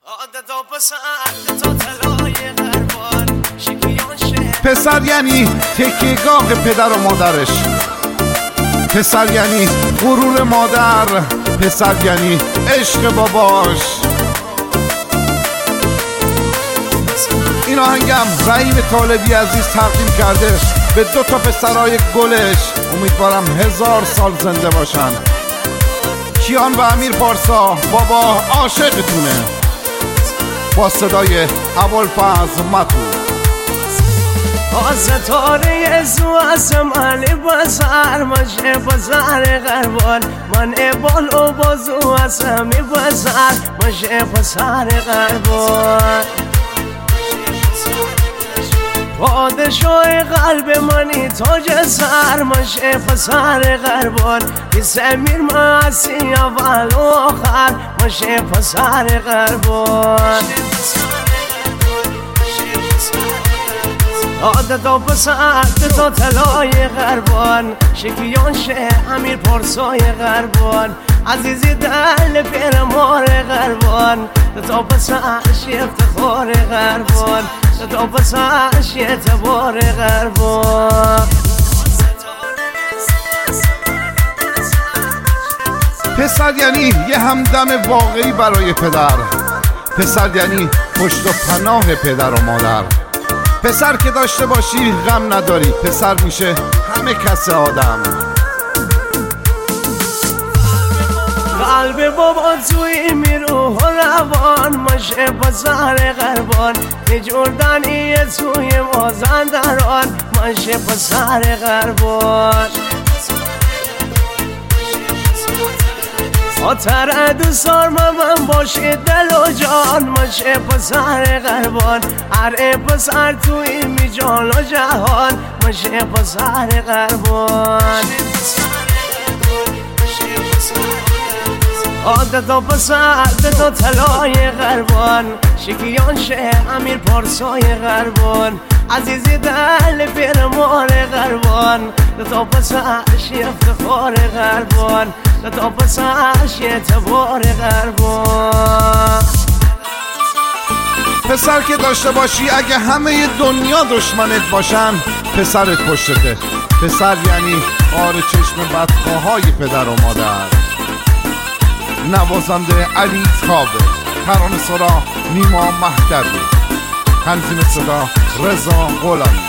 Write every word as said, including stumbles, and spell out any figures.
پسر یعنی تکیهگاه پدر و مادرش، پسر یعنی غرور مادر، پسر یعنی عشق باباش. این آهنگم رحیم طالبی عزیز تقدیم کرده به دو تا پسرای گلش. امیدوارم هزار سال زنده باشن. کیان و امیر پارسا، بابا عاشقتونه، با صدای ابوالفضل مطلوب. ستاره زواس من بسر مشه بسر غربان، من بال و بازو اسم بسر مشه بسر غربان. پادشاه قلب منی تاج سر مشه پسر غربان، پیس امیر معصی اول و آخر مشه پسر غربان. داده تا پسر تا طلای غربان، شکیان شه امیر پارسای غربان، عزیزی دل پیر مار غربان. تا پسر شی افتخار غربان، تا پسر شی اعتبار غربان. پسر یعنی یه همدم واقعی برای پدر، پسر یعنی پشت و پناه پدر و مادر. پسر که داشته باشی غم نداری، پسر میشه همه کس آدم. قلب بابا توی میرو روان مشه پسر غربان، جردنی توی مازندران مشه پسر غربان. خاطر دوستار من باشه دل و جان مشه پسر غربان، هر پسر توی می جان و جهان مشه پسر غربان. آده تا پسر تا طلای غربان، شکیان شه امیر پارسای غربان، عزیزی دل پیر مار غربان. تا پسر شی افتخار غربان، تا پسر شی اعتبار غربان. پسر که داشته باشی اگه همه دنیا دشمنت باشن پسرت پشتته. پسر یعنی آر چشم بدخواهای پدر و مادر. نوازنده علی تابه، ترانه سرا نیما مهدوی، تنظیم صدا رضا غلامی.